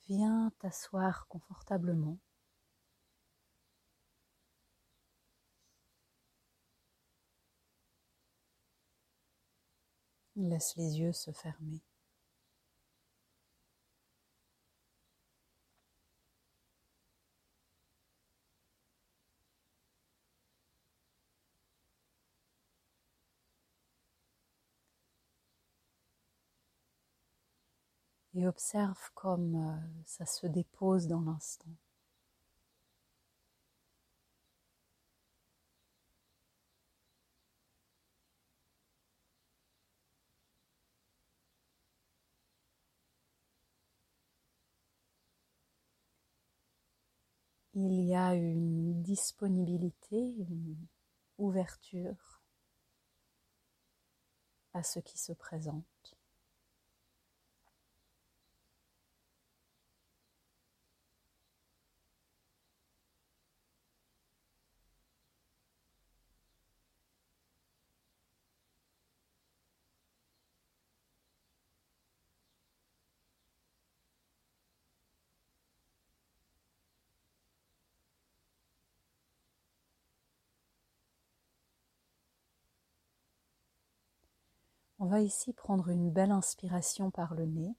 Viens t'asseoir confortablement. Laisse les yeux se fermer. Et observe comme ça se dépose dans l'instant. Il y a une disponibilité, une ouverture à ce qui se présente. On va ici prendre une belle inspiration par le nez.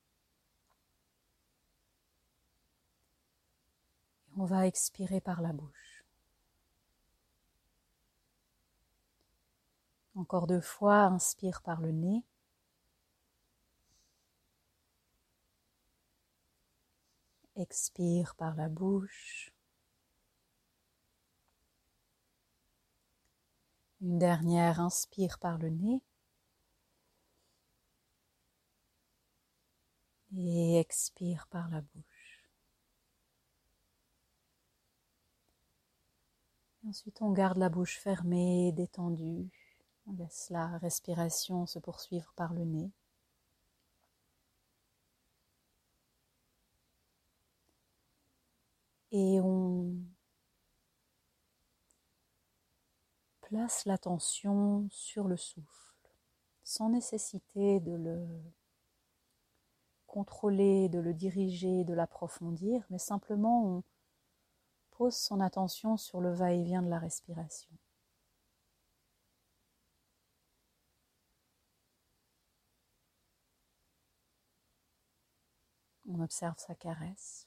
Et on va expirer par la bouche. Encore 2 fois, inspire par le nez. Expire par la bouche. Une dernière, inspire par le nez. Et expire par la bouche. Et ensuite, on garde la bouche fermée, détendue. On laisse la respiration se poursuivre par le nez. Et on place l'attention sur le souffle, sans nécessité de le contrôler, de le diriger, de l'approfondir, mais simplement on pose son attention sur le va-et-vient de la respiration. On observe sa caresse.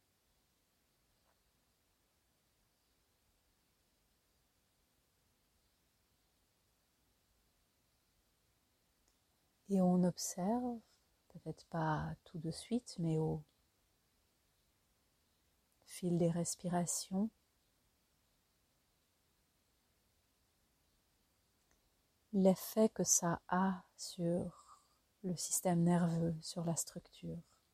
Et on observe, peut-être pas tout de suite, mais au fil des respirations, l'effet que ça a sur le système nerveux, sur la structure.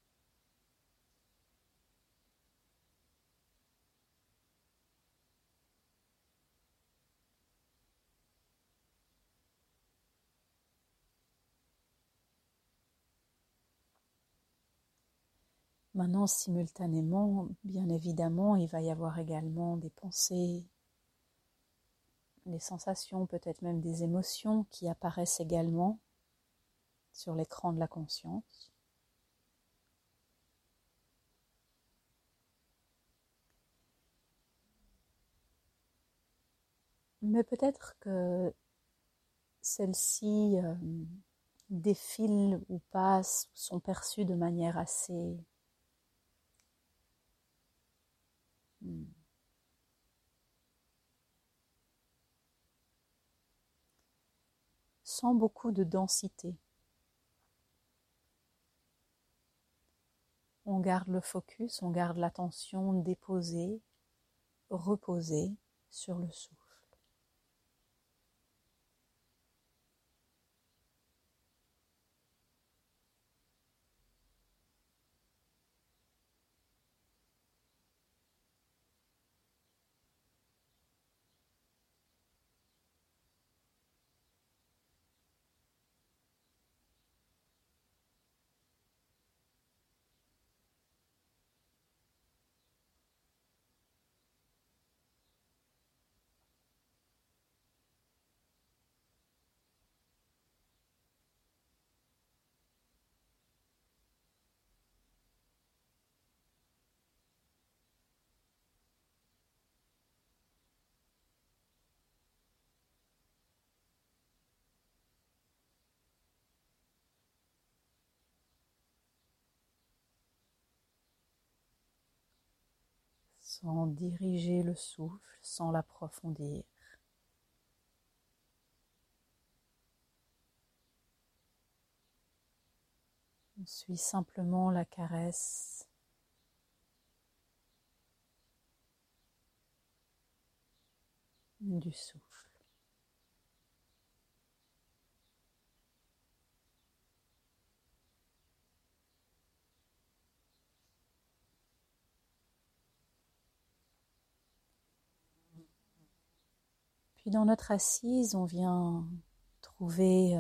Maintenant, simultanément, bien évidemment, il va y avoir également des pensées, des sensations, peut-être même des émotions qui apparaissent également sur l'écran de la conscience. Mais peut-être que celles-ci défilent ou passent, sont perçues de manière assez sans beaucoup de densité. On garde le focus, on garde l'attention déposée, reposée sur le souffle. sans diriger le souffle, sans l'approfondir. On suit simplement la caresse du souffle. Puis dans notre assise, on vient trouver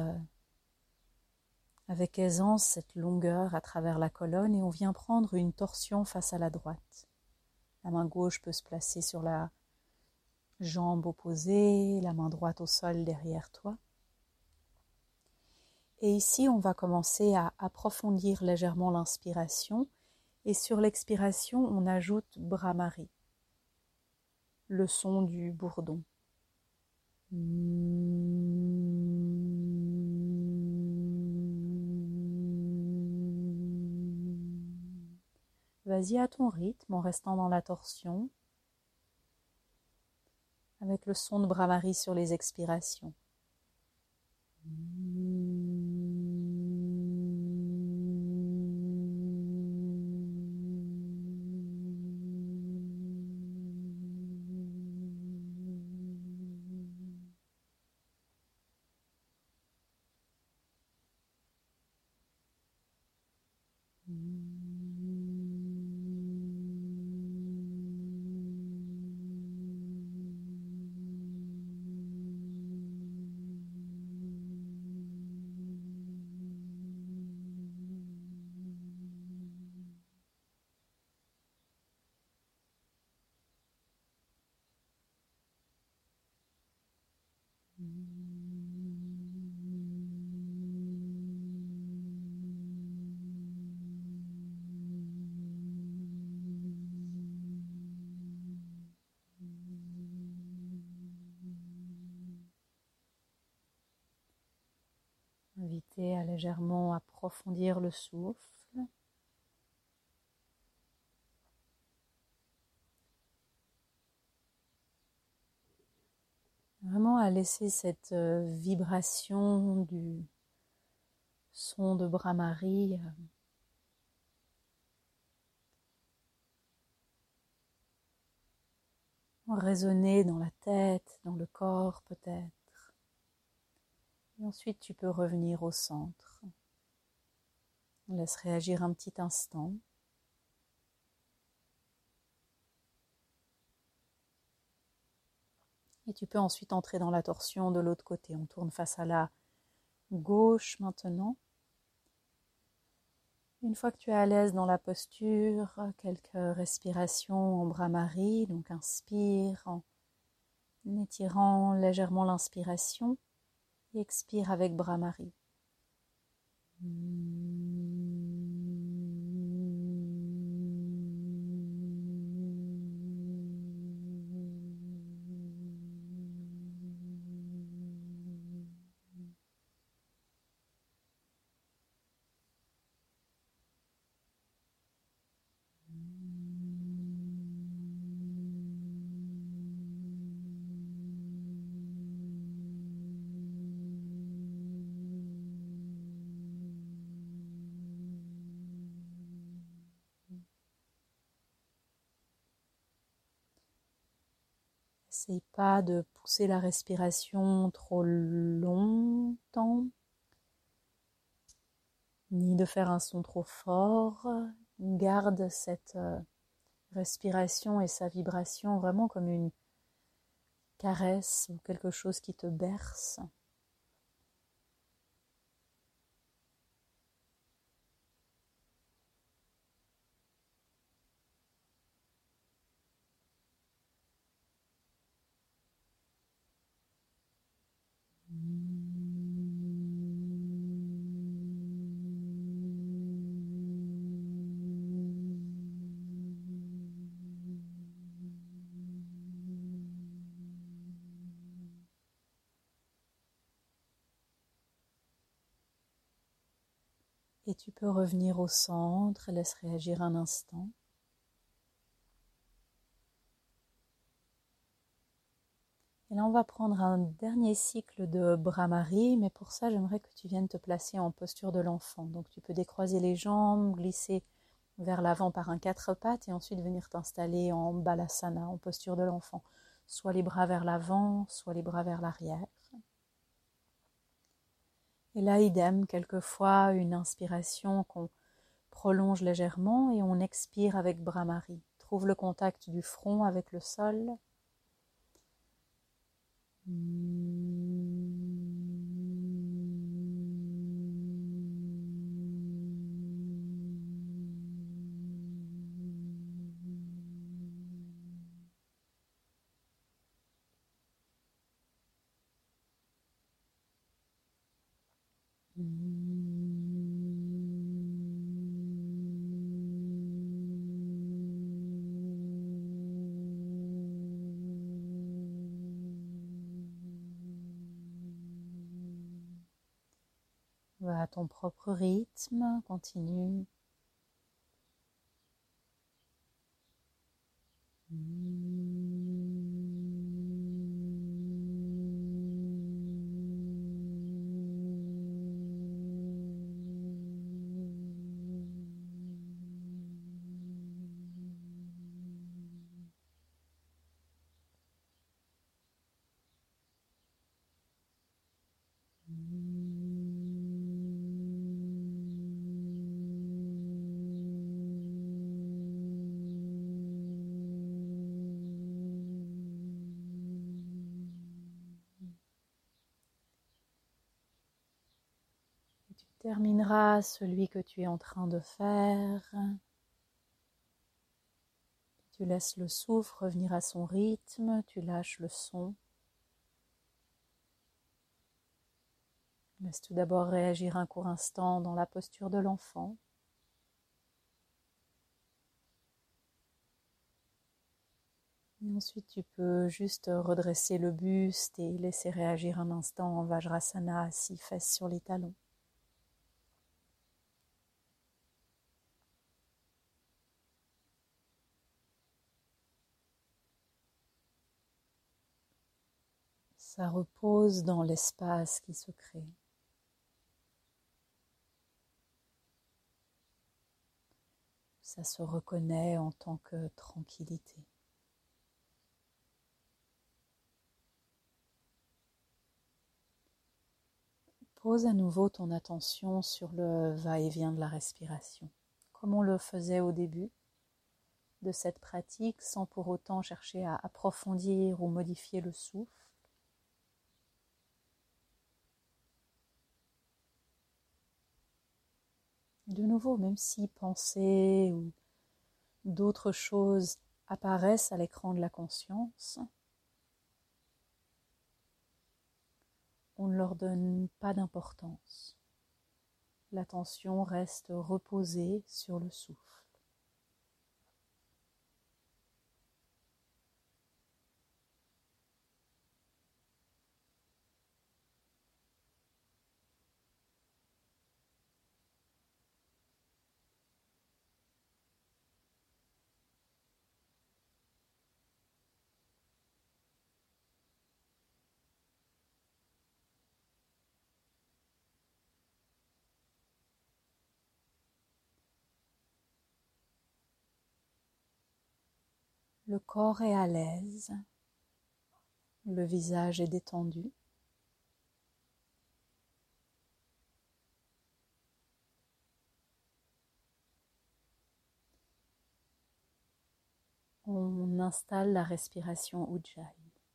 avec aisance cette longueur à travers la colonne et on vient prendre une torsion face à la droite. La main gauche peut se placer sur la jambe opposée, la main droite au sol derrière toi. Et ici, on va commencer à approfondir légèrement l'inspiration et sur l'expiration, on ajoute Brahmari, le son du bourdon. Vas-y à ton rythme en restant dans la torsion avec le son de Brahmari sur les expirations. Invitez à légèrement approfondir le souffle. Vraiment à laisser cette vibration du son de Brahmari résonner dans la tête, dans le corps peut-être. Et ensuite tu peux revenir au centre. On laisse réagir un petit instant. Et tu peux ensuite entrer dans la torsion de l'autre côté. On tourne face à la gauche maintenant. Une fois que tu es à l'aise dans la posture, quelques respirations en Brahmari. Donc inspire en étirant légèrement l'inspiration et expire avec Brahmari. N'essaye pas de pousser la respiration trop longtemps, ni de faire un son trop fort. Garde cette respiration et sa vibration vraiment comme une caresse ou quelque chose qui te berce. Et tu peux revenir au centre, laisse réagir un instant. là, on va prendre un dernier cycle de Bhramari, mais pour ça, j'aimerais que tu viennes te placer en posture de l'enfant. Donc, tu peux décroiser les jambes, glisser vers l'avant par un 4 pattes et ensuite venir t'installer en Balasana, en posture de l'enfant. Soit les bras vers l'avant, soit les bras vers l'arrière. Et là, idem, quelquefois, une inspiration qu'on prolonge légèrement et on expire avec Bhramari. Trouve le contact du front avec le sol. Va à ton propre rythme, continue. Tu termineras celui que tu es en train de faire. Tu laisses le souffle revenir à son rythme, tu lâches le son. Laisse tout d'abord réagir un court instant dans la posture de l'enfant. Et ensuite, tu peux juste redresser le buste et laisser réagir un instant en Vajrasana, assis, fesses sur les talons. Ça repose dans l'espace qui se crée. Ça se reconnaît en tant que tranquillité. Pose à nouveau ton attention sur le va-et-vient de la respiration, comme on le faisait au début de cette pratique, sans pour autant chercher à approfondir ou modifier le souffle. De nouveau, même si pensées ou d'autres choses apparaissent à l'écran de la conscience, on ne leur donne pas d'importance. L'attention reste reposée sur le souffle. Le corps est à l'aise, le visage est détendu. On installe la respiration Ujjayi.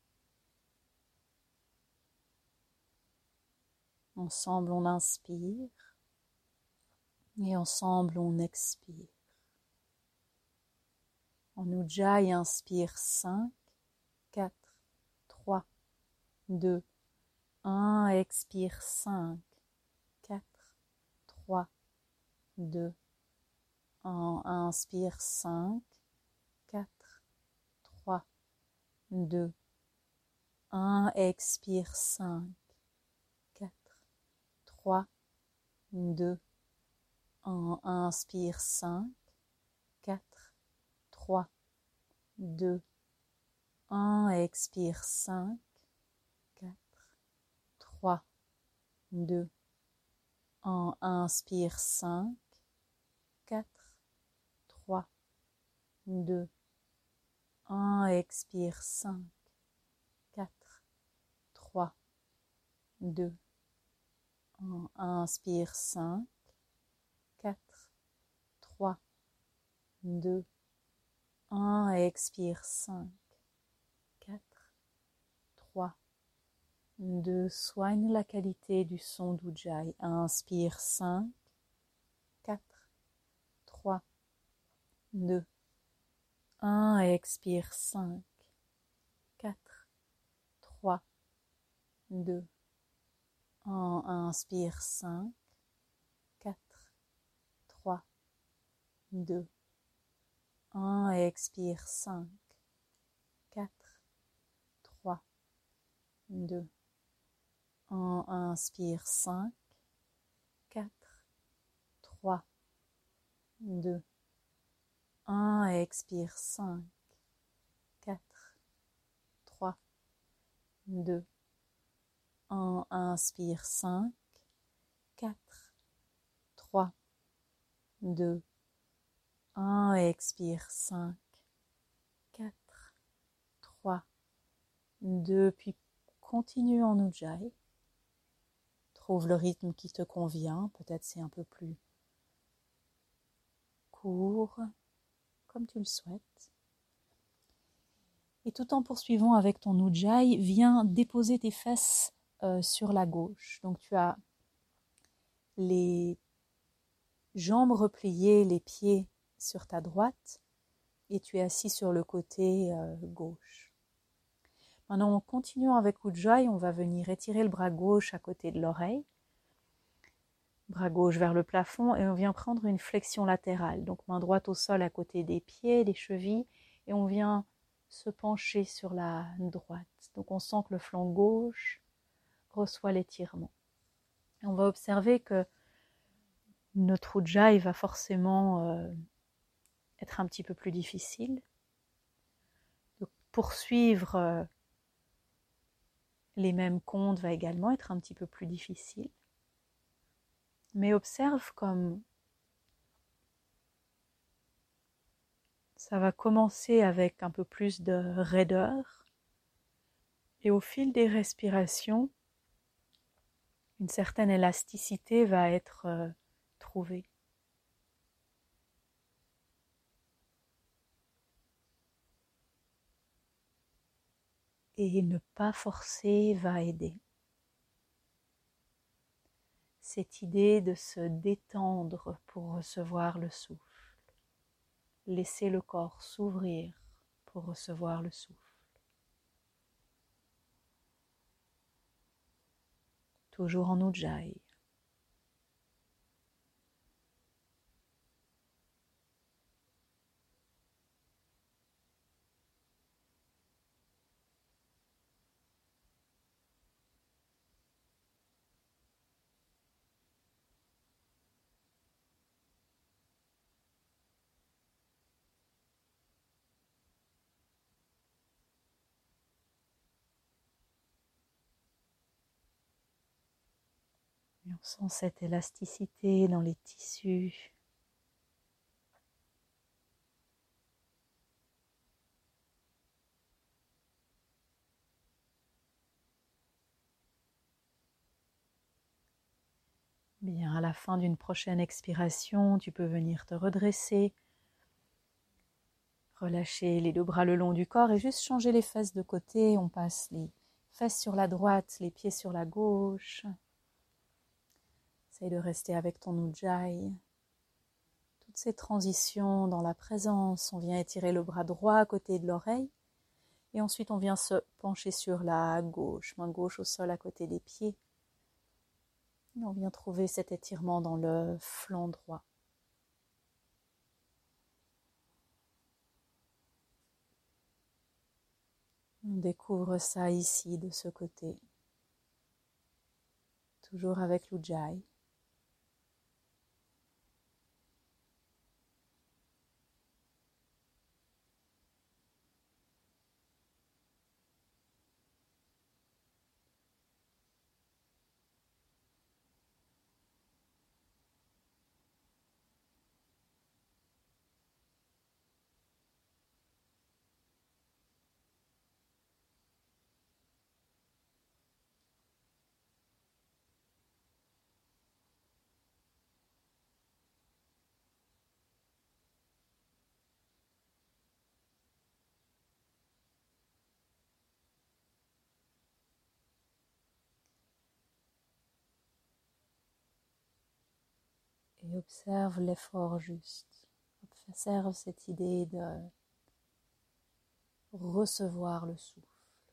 Ensemble on inspire et ensemble on expire. En Ujjayi, inspire 5, 4, 3, 2, 1, expire 5, 4, 3, 2, 1, inspire 5, 4, 3, 2, 1, expire 5, 4, 3, 2, 1, inspire 5, 4, 3, 2, 1, expire 5, 3, 2, 1. Inspire 5, 4, 3, 2, 1. Expire 5, 4, 3, 2, 1. Inspire 5, 4, 3, 2, 1. Expire 5, 4, 3, 2. Soigne la qualité du son d'Ujjayi. Inspire 5, 4, 3, 2, 1. Expire 5, 4, 3, 2, 1. Inspire 5, 4, 3, 2, 1. Expire 5, 4, 3, 2, 1. Inspire 5, 4, 3, 2, 1. Expire 5, 4, 3, 2, 1. Inspire 5, 4, 3, 2, 1. Expire 5, 4, 3, 2. Puis continue en Ujjayi. Trouve le rythme qui te convient. Peut-être c'est un peu plus court, comme tu le souhaites. Et tout en poursuivant avec ton Ujjayi, viens déposer tes fesses sur la gauche. Donc tu as les jambes repliées, les pieds sur ta droite et tu es assis sur le côté gauche. Maintenant, en continuant avec Ujjayi, on va venir étirer le bras gauche à côté de l'oreille, bras gauche vers le plafond et on vient prendre une flexion latérale. Donc main droite au sol à côté des pieds, des chevilles et on vient se pencher sur la droite. Donc on sent que le flanc gauche reçoit l'étirement. Et on va observer que notre Ujjayi va forcément être un petit peu plus difficile. Donc, poursuivre les mêmes comptes va également être un petit peu plus difficile. Mais observe comme ça va commencer avec un peu plus de raideur et au fil des respirations, une certaine élasticité va être trouvée. Et ne pas forcer va aider. Cette idée de se détendre pour recevoir le souffle. Laisser le corps s'ouvrir pour recevoir le souffle. Toujours en Ujjayi. Et on sent cette élasticité dans les tissus. Bien, à la fin d'une prochaine expiration, tu peux venir te redresser, relâcher les deux bras le long du corps et juste changer les fesses de côté. On passe les fesses sur la droite, les pieds sur la gauche. Essaye de rester avec ton Ujjayi. Toutes ces transitions dans la présence, on vient étirer le bras droit à côté de l'oreille et ensuite on vient se pencher sur la gauche, main gauche au sol à côté des pieds. Et on vient trouver cet étirement dans le flanc droit. On découvre ça ici, de ce côté. Toujours avec l'Ujjayi. Et observe l'effort juste. Observe cette idée de recevoir le souffle.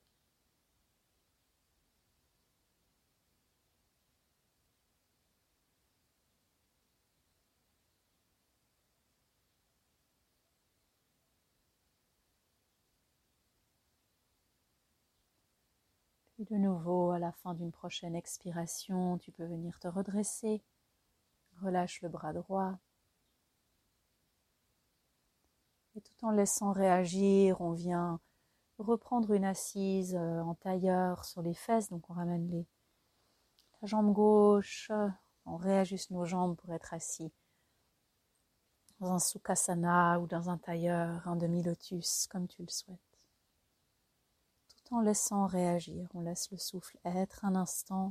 Puis de nouveau, à la fin d'une prochaine expiration, tu peux venir te redresser. Relâche le bras droit. Et tout en laissant réagir, on vient reprendre une assise en tailleur sur les fesses. Donc on ramène la jambe gauche, on réajuste nos jambes pour être assis dans un sukhasana ou dans un tailleur, un demi-lotus, comme tu le souhaites. Tout en laissant réagir, on laisse le souffle être un instant.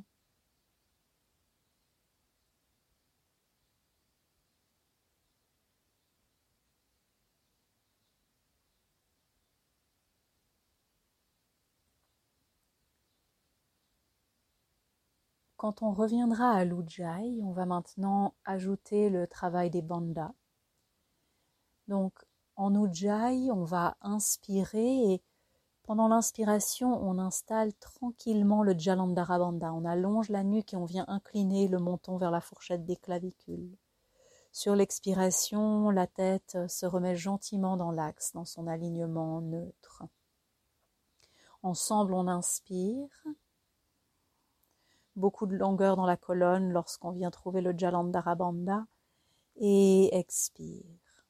Quand on reviendra à l'Ujjayi, on va maintenant ajouter le travail des bandhas. Donc, en Ujjayi, on va inspirer et pendant l'inspiration, on installe tranquillement le Jalandhara Bandha. On allonge la nuque et on vient incliner le menton vers la fourchette des clavicules. Sur l'expiration, la tête se remet gentiment dans l'axe, dans son alignement neutre. Ensemble, on inspire. Beaucoup de longueur dans la colonne lorsqu'on vient trouver le Jalandhara Bandha et expire.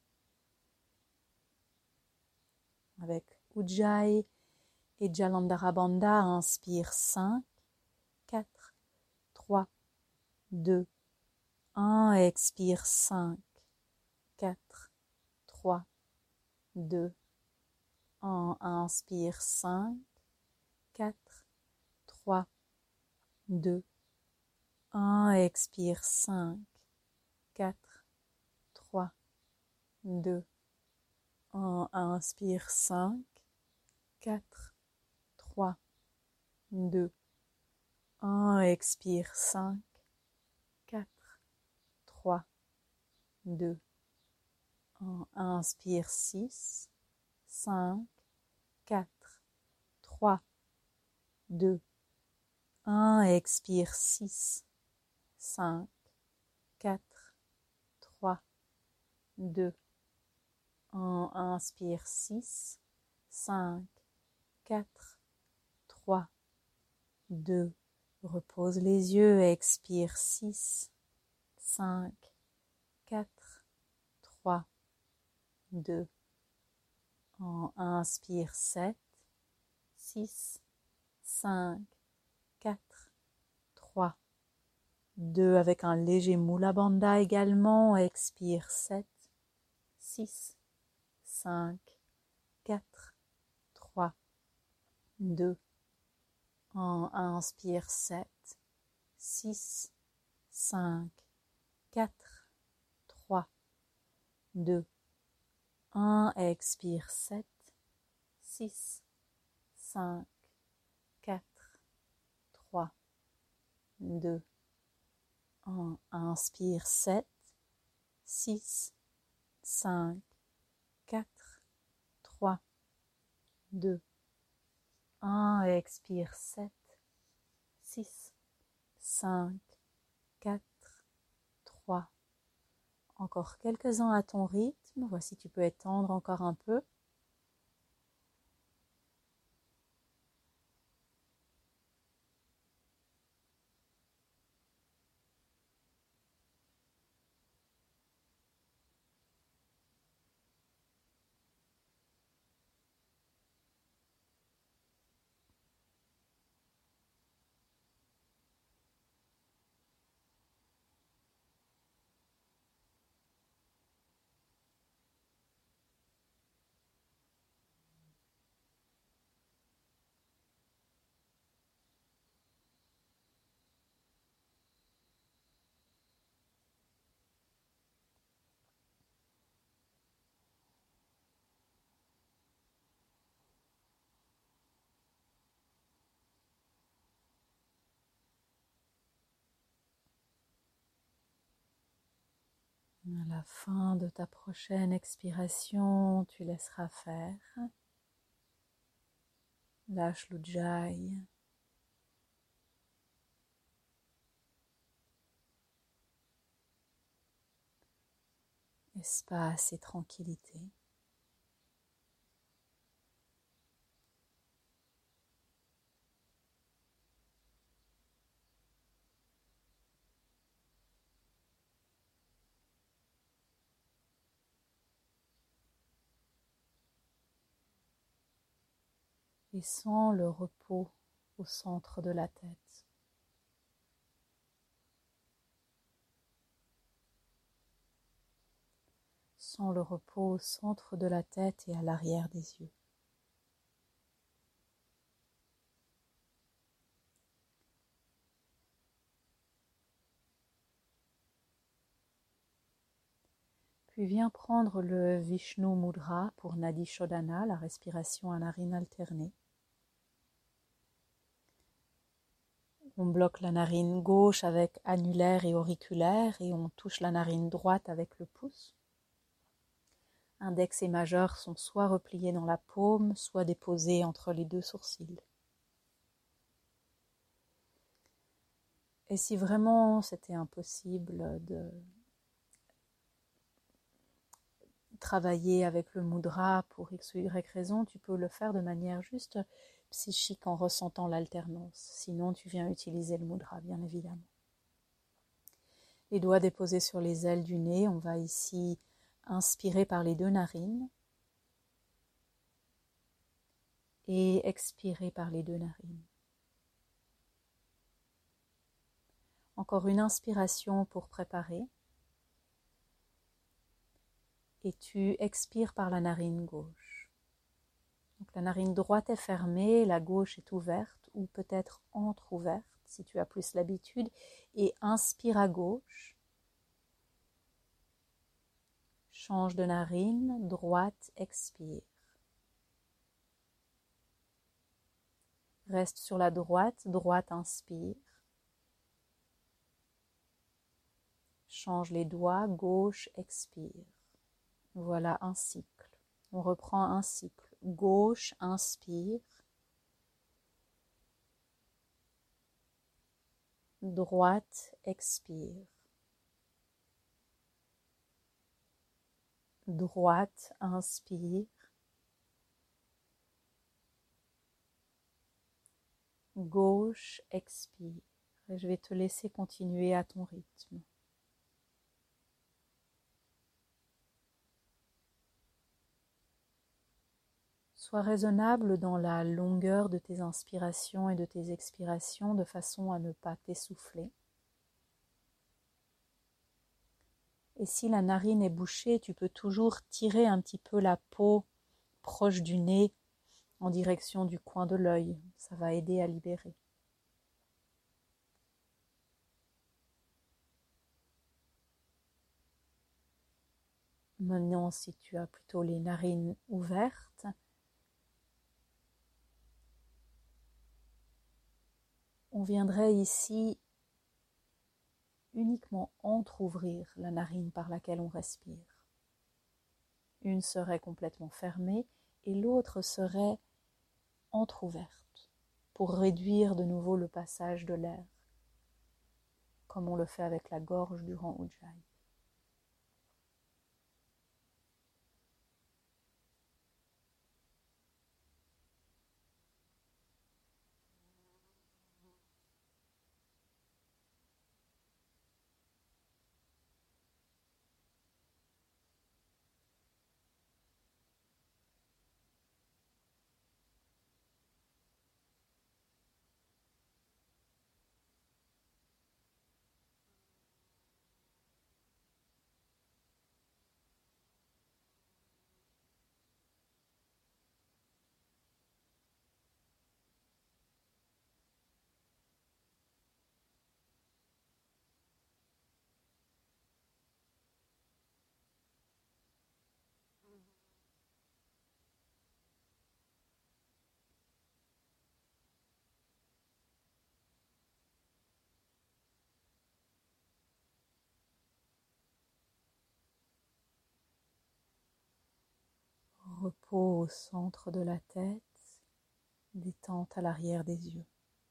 Avec Ujjayi et Jalandhara Bandha, inspire 5, 4, 3, 2, 1, expire 5, 4, 3, 2, 1, inspire 5, 4, 3, 2, 1, expire 5, 4, 3, 2, 1, inspire 5, 4, 3, 2, 1, expire 5, 4, 3, 2, 1, inspire 6, 5, 4, 3, 2, 1, expire 6, 5, 4, 3, 2, 1, inspire 6, 5, 4, 3, 2, repose les yeux, expire 6, 5, 4, 3, 2, 1, inspire 7, 6, 5, 4, 3, 2, avec un léger Mula Bandha également, expire 7, 6, 5, 4, 3, 2, 1, inspire 7, 6, 5, 4, 3, 2, 1, expire 7, 6, 5, 4, 3, 2, 1, inspire 7, 6, 5, 4, 3, 2, 1, expire 7, 6, 5, 4, 3. Encore quelques-uns à ton rythme. Voici, tu peux étendre encore un peu. À la fin de ta prochaine expiration, tu laisseras faire. Lâche l'ujjayi. Espace et tranquillité. Et sens le repos au centre de la tête. Sens le repos au centre de la tête et à l'arrière des yeux. Puis viens prendre le Vishnu Mudra pour Nadi Shodhana, la respiration à narine alternée. On bloque la narine gauche avec annulaire et auriculaire et on touche la narine droite avec le pouce. Index et majeur sont soit repliés dans la paume, soit déposés entre les deux sourcils. Et si vraiment c'était impossible de travailler avec le mudra pour X ou Y raison, tu peux le faire de manière juste psychique en ressentant l'alternance. Sinon, tu viens utiliser le mudra, bien évidemment. Les doigts déposés sur les ailes du nez, on va ici inspirer par les deux narines et expirer par les deux narines. Encore une inspiration pour préparer. Et tu expires par la narine gauche. Donc la narine droite est fermée, la gauche est ouverte ou peut-être entre-ouverte si tu as plus l'habitude. Et inspire à gauche. Change de narine, droite, expire. Reste sur la droite, droite, inspire. Change les doigts, gauche, expire. Voilà un cycle. On reprend un cycle. Gauche, inspire. Droite, expire. Droite, inspire. Gauche, expire. Et je vais te laisser continuer à ton rythme. Sois raisonnable dans la longueur de tes inspirations et de tes expirations de façon à ne pas t'essouffler. Et si la narine est bouchée, tu peux toujours tirer un petit peu la peau proche du nez en direction du coin de l'œil. Ça va aider à libérer. Maintenant, si tu as plutôt les narines ouvertes, on viendrait ici uniquement entrouvrir la narine par laquelle on respire. Une serait complètement fermée et l'autre serait entrouverte pour réduire de nouveau le passage de l'air, comme on le fait avec la gorge durant Ujjayi. Repos au centre de la tête, détente à l'arrière des yeux.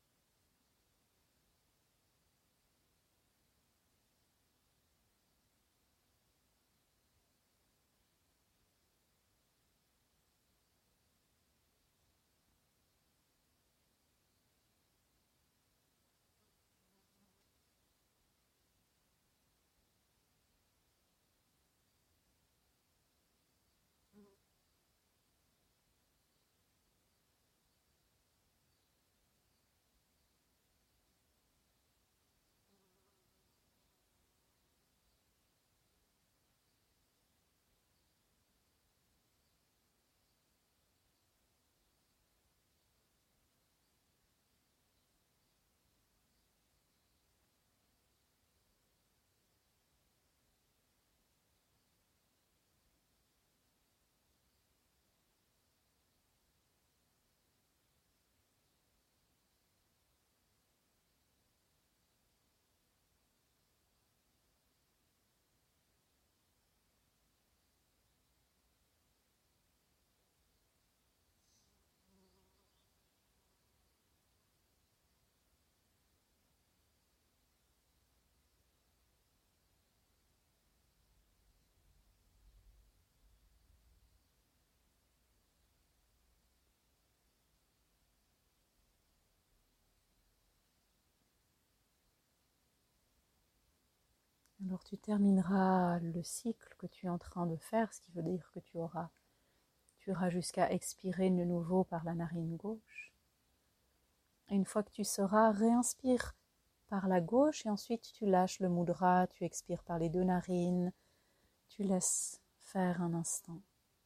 Alors tu termineras le cycle que tu es en train de faire, ce qui veut dire que tu iras jusqu'à expirer de nouveau par la narine gauche. Et une fois que tu seras, réinspire par la gauche et ensuite tu lâches le mudra, tu expires par les deux narines, tu laisses faire un instant.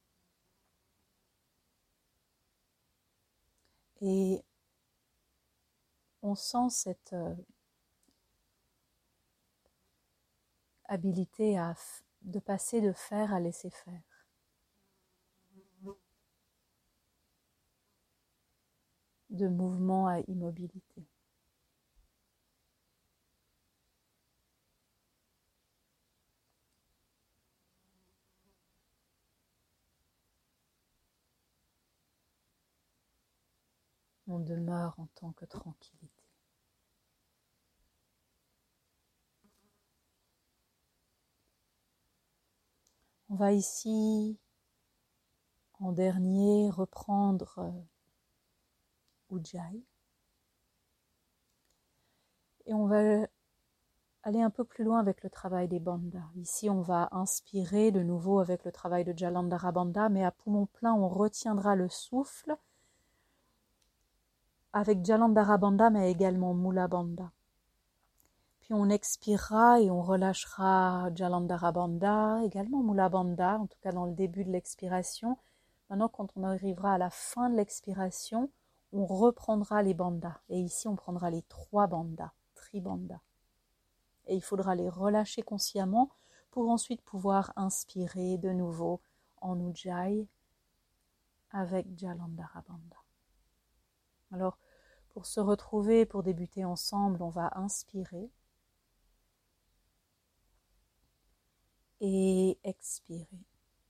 Et on sent cette habilité de passer de faire à laisser faire. De mouvement à immobilité. On demeure en tant que tranquillité. On va ici, en dernier, reprendre Ujjayi. Et on va aller un peu plus loin avec le travail des bandhas. Ici, on va inspirer de nouveau avec le travail de Jalandhara Bandha, mais à poumon plein, on retiendra le souffle avec Jalandhara Bandha, mais également Mula Bandha. Puis on expirera et on relâchera Jalandhara Bandha, également Mula Bandha, en tout cas dans le début de l'expiration. Maintenant, quand on arrivera à la fin de l'expiration, on reprendra les bandhas. Et ici, on prendra les 3 bandhas, Tribandha. Et il faudra les relâcher consciemment pour ensuite pouvoir inspirer de nouveau en Ujjayi avec Jalandhara Bandha. Alors, pour se retrouver, pour débuter ensemble, on va inspirer et expirer.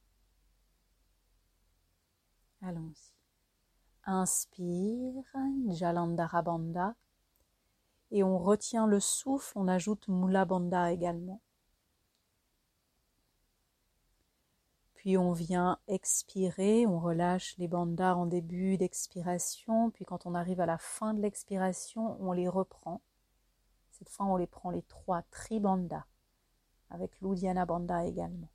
Allons-y. Inspire, Jalandhara Bandha. Et on retient le souffle, on ajoute Mula Bandha également. Puis on vient expirer, on relâche les bandhas en début d'expiration, puis quand on arrive à la fin de l'expiration, on les reprend. Cette fois, on les prend les 3 Tribandhas, avec l'Uddiyana Bandha également.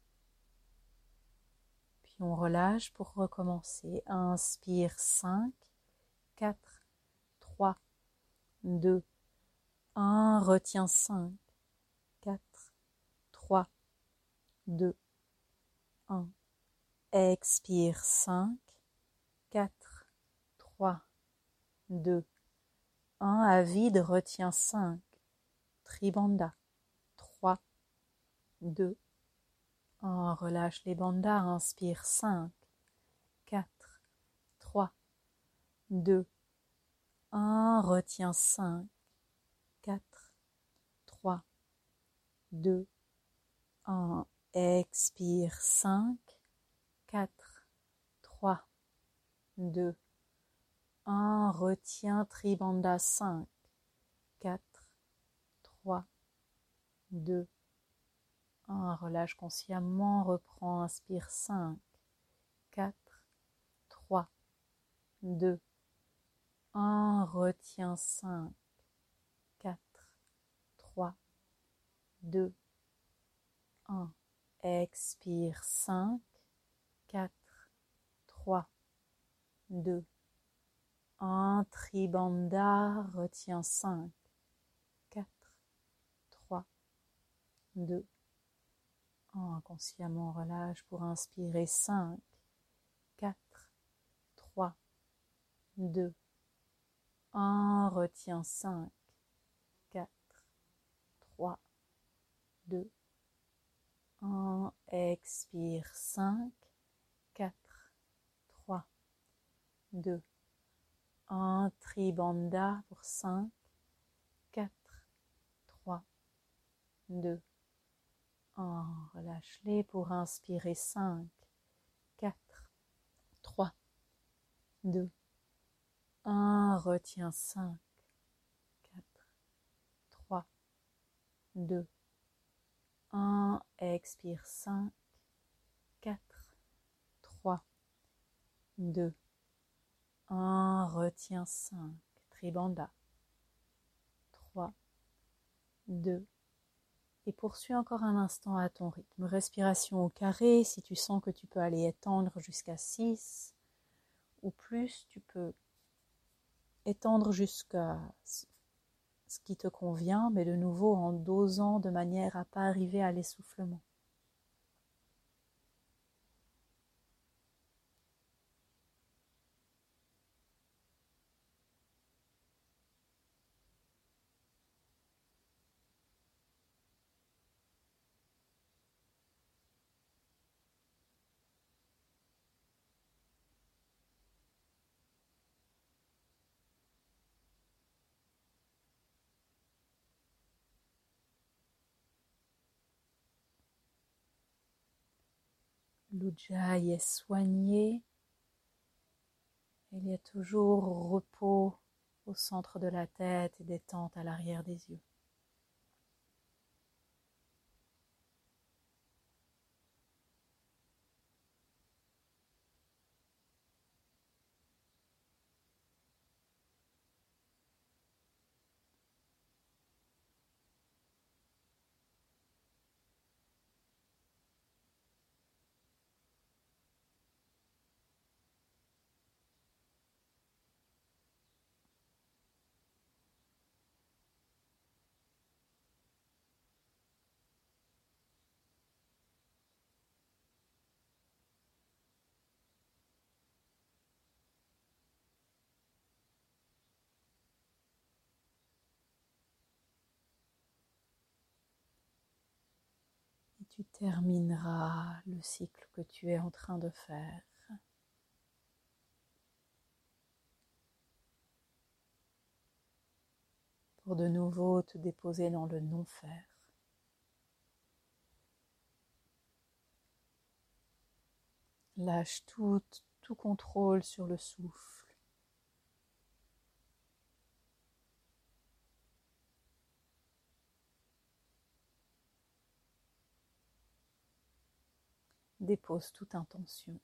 Puis on relâche pour recommencer. Inspire 5, 4, 3, 2, 1. Retiens 5, 4, 3, 2, 1. Expire 5, 4, 3, 2, 1. À vide, retiens 5. Tribandha. 3, 2, 1. Relâche les bandhas. Inspire 5, 4, 3, 2, 1. Retiens 5, 4, 3, 2, 1. Expire 5, 4, 3, 2, 1. Retiens Tribandha 5, 4, 3, 2, 1. Relâche consciemment, reprends, inspire 5, 4, 3, 2, 1. Retiens 5, 4, 3, 2, 1. Expire 5, 4, 3, 2, 1. Tribandha, retiens 5, 4, 3, 2, 1. Consciemment relâche pour inspirer 5, 4, 3, 2, 1. Retiens 5, 4, 3, 2, 1. Expire 5, 4, 3, 2, 1. Tribandha pour 5, 4, 3, 2, 1. Relâche-les pour inspirer 5, 4, 3, 2, 1. Retiens 5, 4, 3, 2, 1. Expire 5, 4, 3, 2, 1. Retiens 5. Tribandha. 3, 2. Et poursuis encore un instant à ton rythme. Respiration au carré. Si tu sens que tu peux aller étendre jusqu'à 6 ou plus, tu peux étendre jusqu'à ce qui te convient, mais de nouveau en dosant de manière à ne pas arriver à l'essoufflement. L'Ujjayi est soigné. Il y a toujours repos au centre de la tête et détente à l'arrière des yeux. Et tu termineras le cycle que tu es en train de faire. Pour de nouveau te déposer dans le non-faire. Lâche tout contrôle sur le souffle. Dépose toute intention.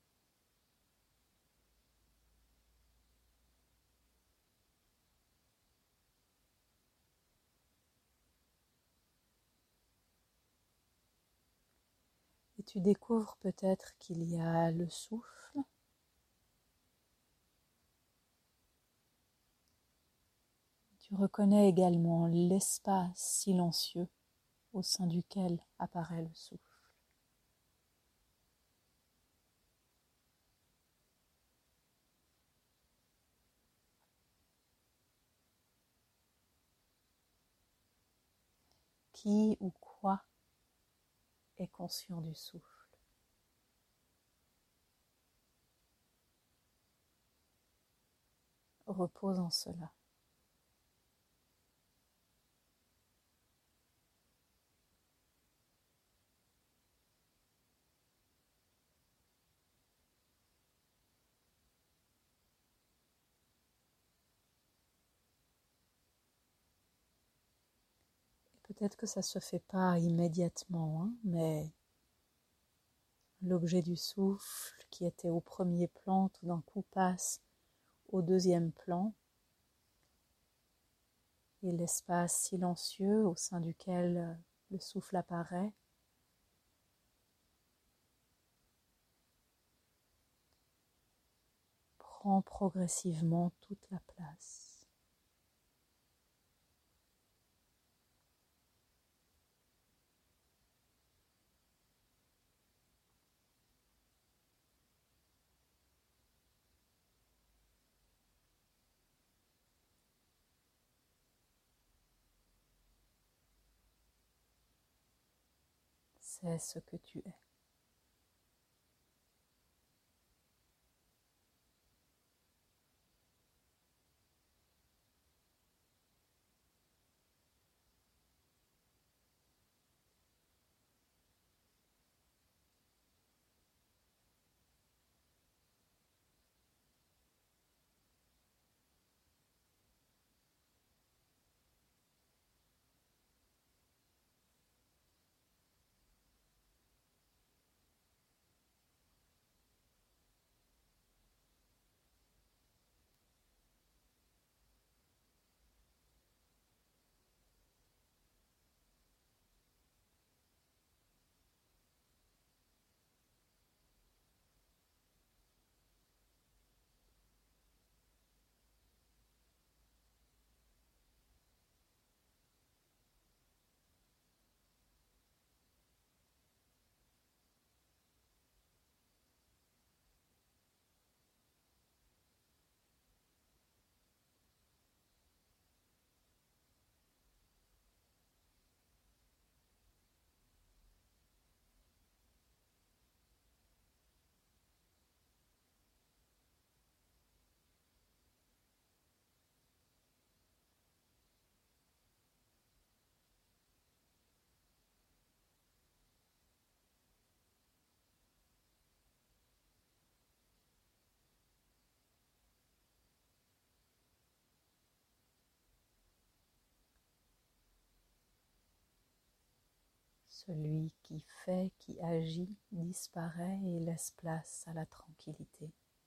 Et tu découvres peut-être qu'il y a le souffle. Tu reconnais également l'espace silencieux au sein duquel apparaît le souffle. Qui ou quoi est conscient du souffle? Repose en cela. peut-être que ça se fait pas immédiatement, hein, mais l'objet du souffle qui était au premier plan tout d'un coup passe au deuxième plan, et l'espace silencieux au sein duquel le souffle apparaît prend progressivement toute la place. C'est ce que tu es. Celui qui fait, qui agit, disparaît et laisse place à la tranquillité.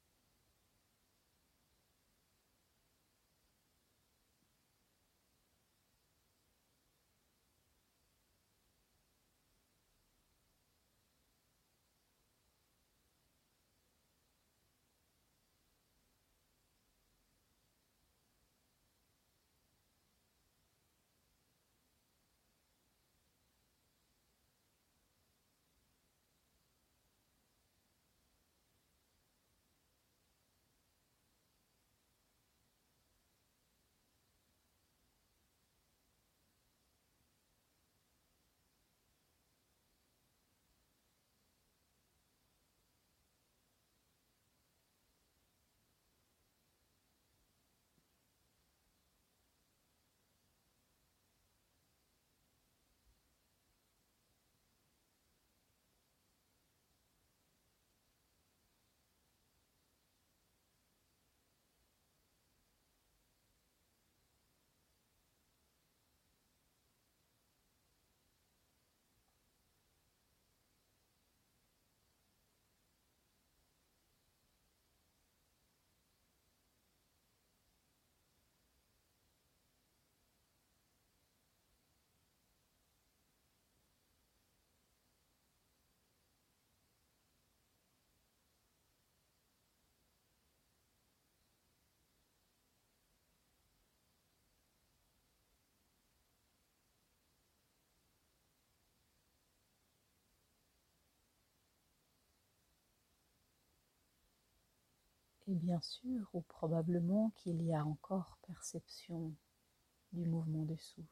Et bien sûr, ou probablement qu'il y a encore perception du mouvement du souffle,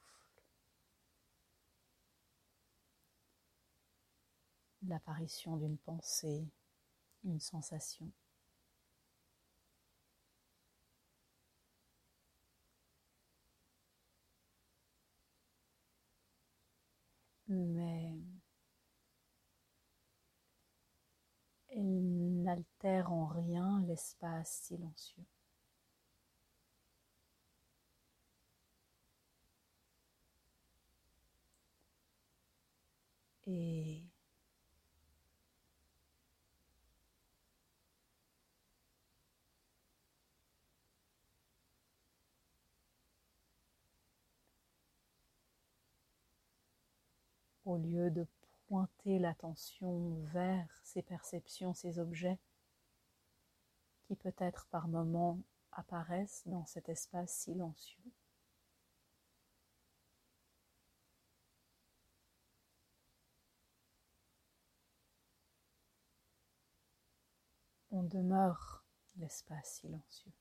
l'apparition d'une pensée, une sensation. Mais elle n'altère en rien l'espace silencieux. Et au lieu de pointer l'attention vers ces perceptions, ces objets qui peut-être par moments apparaissent dans cet espace silencieux, on demeure l'espace silencieux.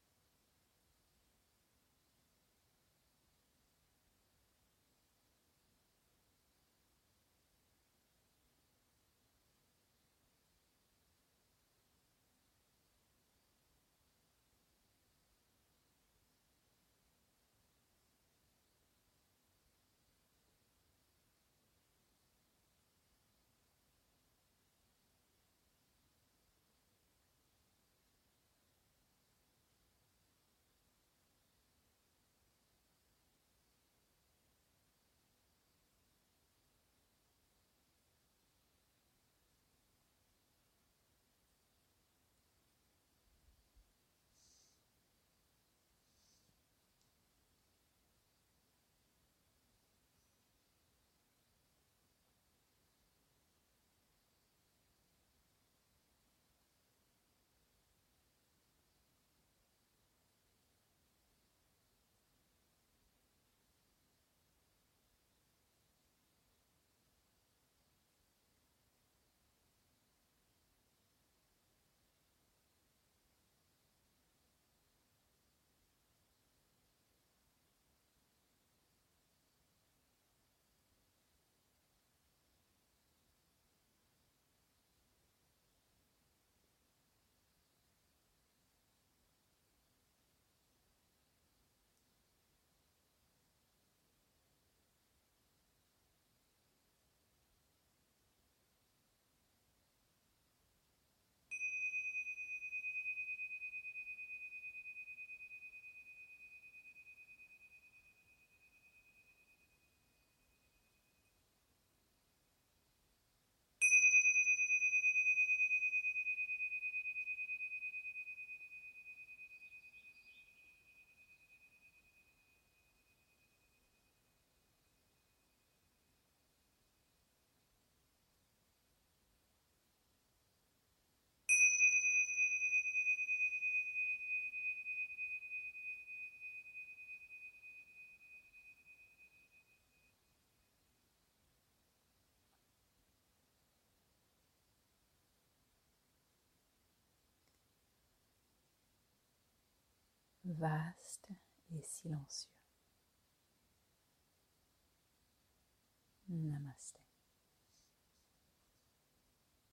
Vaste et silencieux. Namasté.